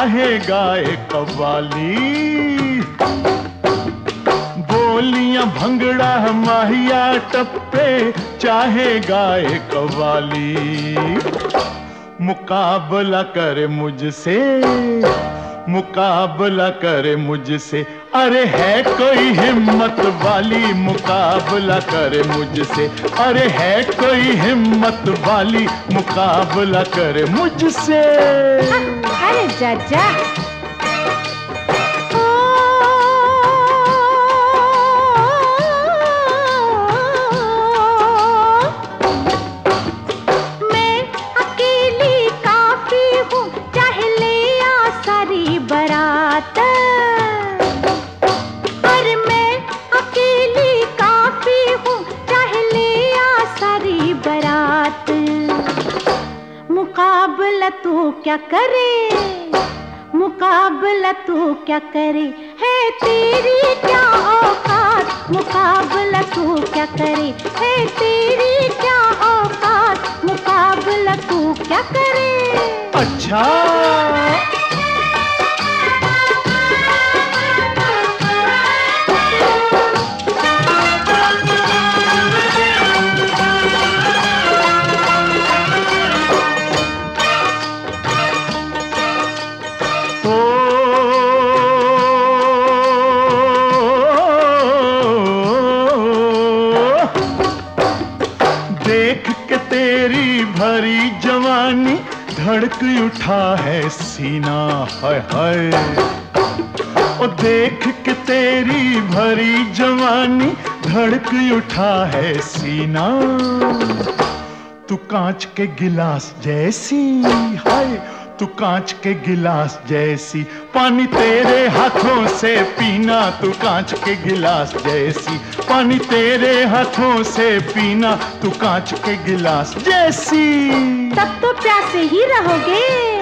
चाहे गाए कव्वाली। बोलियां भंगड़ा माहिया टप्पे चाहे गाए कव्वाली। मुकाबला करे मुझसे, मुकाबला करे मुझसे, अरे है कोई हिम्मत वाली मुकाबला करे मुझसे, अरे है कोई हिम्मत वाली मुकाबला करे मुझसे। अरे जा मैं अकेली काफी हूँ, चाहे ले आ सारी बारात। पर मैं अकेली काफी हूँ, चाहे ले आ सारी बारात। मुकाबला तू क्या करे, मुकाबला तू क्या करे, है तेरी क्या औकात। मुकाबला तू क्या करे, है तेरी क्या औकात। मुकाबला तू क्या करे। अच्छा देख के तेरी भरी जवानी धड़क उठा है सीना, हाय हाय। ओ देख के तेरी भरी जवानी धड़क उठा है सीना। तू कांच के गिलास जैसी, हाय तू कांच के गिलास जैसी, पानी तेरे हाथों से पीना। तू कांच के गिलास जैसी, पानी तेरे हाथों से पीना। तू कांच के गिलास जैसी। तब तो प्यासे ही रहोगे।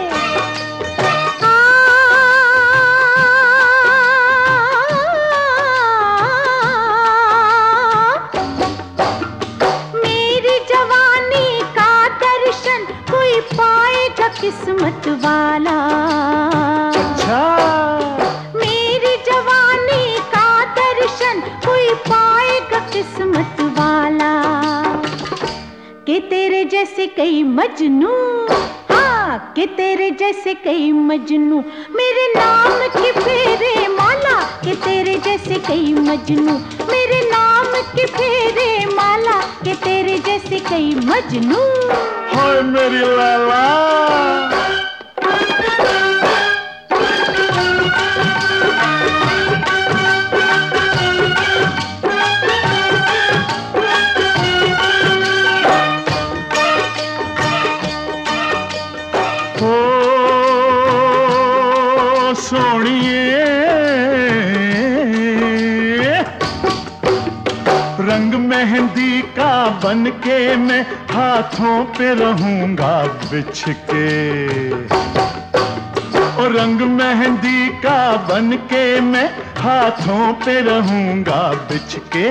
मेरी जवानी का दर्शन कोई पाएगा किस्मत वाला। अच्छा मेरी जवानी का दर्शन कोई पाएगा किस्मत वाला। कि तेरे जैसे कई मजनू, हाँ कि तेरे जैसे कई मजनू मेरे नाम की फेरे माला। कि तेरे जैसे कई मजनू मेरे नाम की फेरे माला। कि तेरे जैसे कई मजनू। हाय मेरी लाला। सोनिए रंग मेहंदी का बन के मैं हाथों पे रहूंगा बिछ के। और रंग मेहंदी का बन के मैं हाथों पे रहूंगा बिछ के।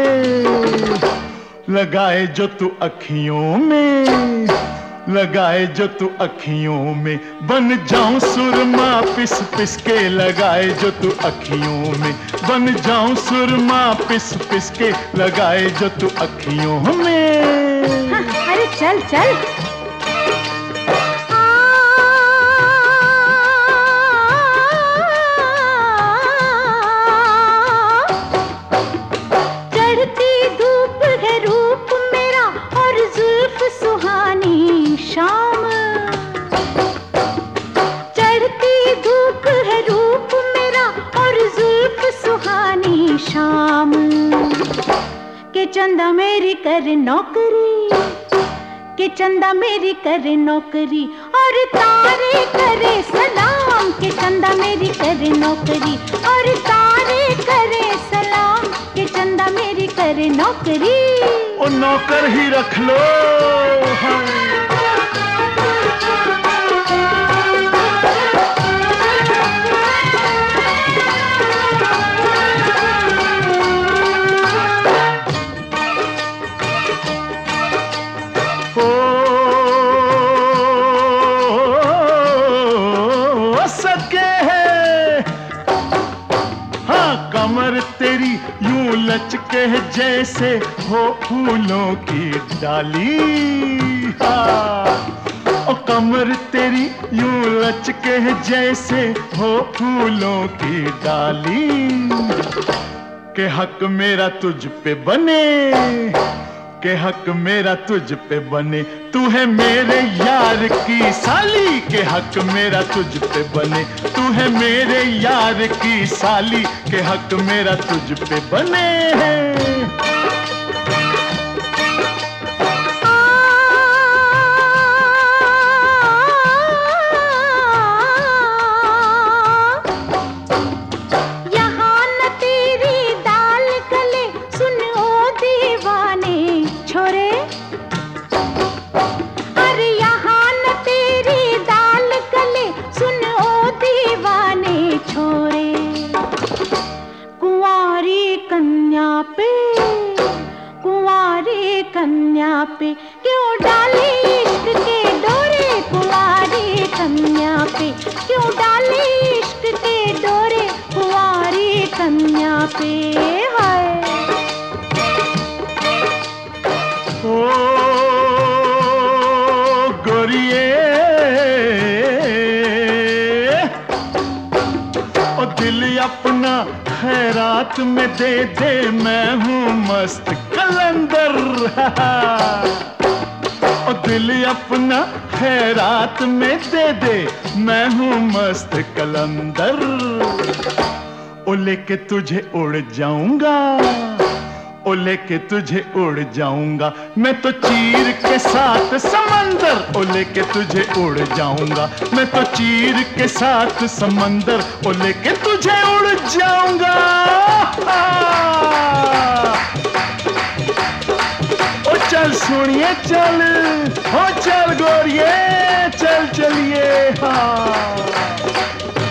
लगाए जो तू अखियों में, लगाए जो तू अखियों में, बन जाऊं सुरमा पिस पिस के। लगाए जो तू अखियों में, बन जाऊं सुरमा पिस पिस के। लगाए जो तू अखियों में। हाँ, अरे चल चल। चढ़ती धूप है रूप मेरा और जुल्फ सुहानी शाम। चढ़ती धूप है रूप मेरा और जुल्फ सुहानी शाम। के चंदा मेरी कर नौकरी, के चंदा मेरी करे नौकरी और तारे करे सलाम। के चंदा मेरी करे नौकरी और तारे करे सलाम। के चंदा मेरी करे नौकरी। ओ नौकर ही रख लो। हाँ। सके कमर तेरी यूं लचके जैसे हो फूलों की डाली। हाँ ओ कमर तेरी यूं लचके जैसे हो फूलों की डाली। के हक मेरा तुझ पे बने, के हक मेरा तुझ पे बने, तू है मेरे यार की साली। के हक मेरा तुझ पे बने, तू है मेरे यार की साली। के हक मेरा तुझ पे बने। कुंवारी कन्या पे क्यों डाले इश्क के डोरे। कुंवारी कन्या पे क्यों डाले इश्क के डोरे। कुंवारी कन्या पे हाय। ओ गोरिये ओ दिल अपना खैरात में दे दे, मैं हूँ मस्त कलंदर। ओ दिल अपना खैरात में दे दे, मैं हूँ मस्त कलंदर। ओ लेके तुझे उड़ जाऊंगा, ओ लेके तुझे उड़ जाऊंगा, मैं तो चीर के साथ समंदर। ओ लेके तुझे उड़ जाऊंगा, मैं तो चीर के साथ समंदर। ओ लेके तुझे उड़ जाऊंगा। ओ चल सुनिए चल, ओ चल गोरिये चल चलिए। हाँ